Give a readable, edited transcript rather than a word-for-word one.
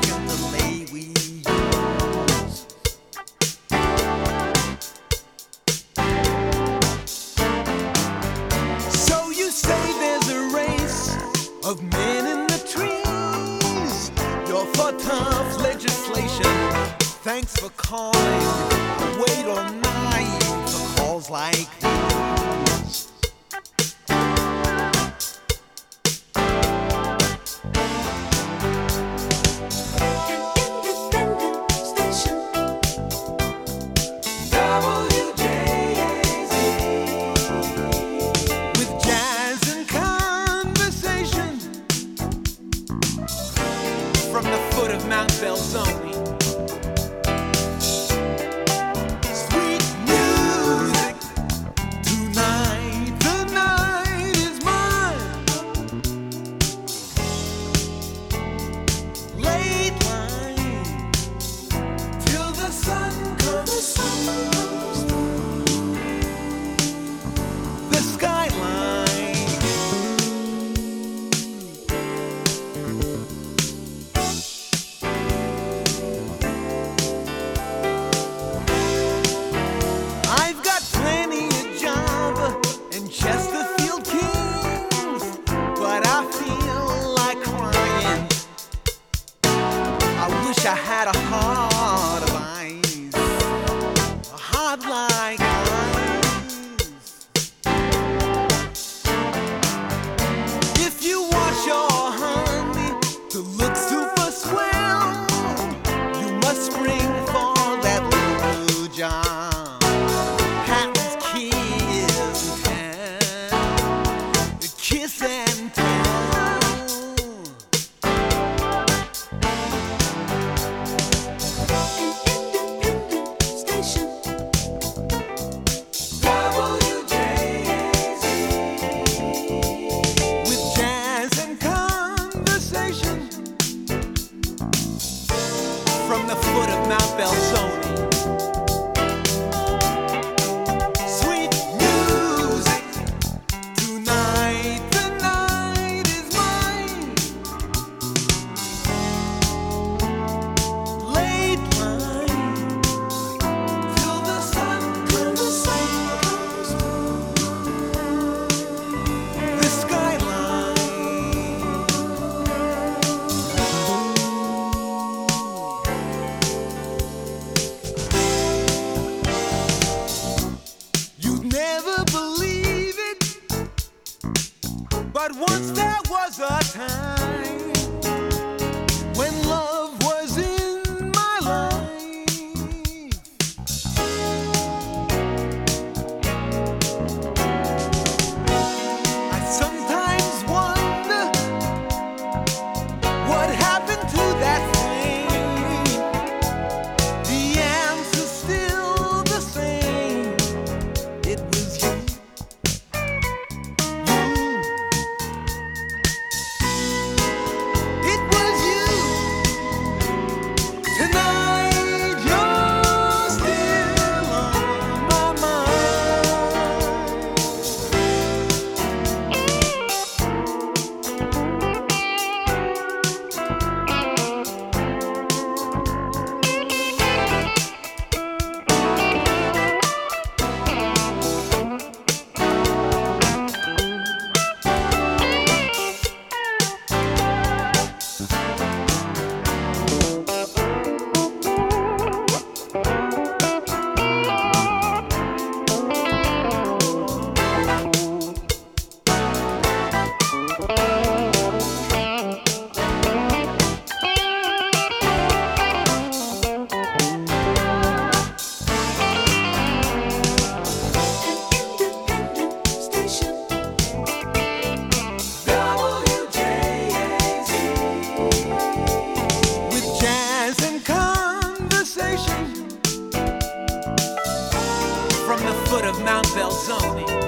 and delay we use. So you say there's a race of men in the trees. You're for tough legislation. Thanks for calling. Wait all night for calls like these. From the foot of Mount Belzoni. Sweet music tonight, the night is mine. Late line till the sun comes through. The skyline. Chesterfield Kings, but I feel like crying. I wish I had a heart of ice, a heart like ice. If you want your honey to look super swell, you must spring for that little blue John. Kiss and tell. Independent station. WJAZ. With jazz and conversation. From the foot of Mount Belzoni. But once there was a time when love was in my life. I sometimes wonder what happened to that flame. The answer's still the same. It was you. From the foot of Mount Belzoni.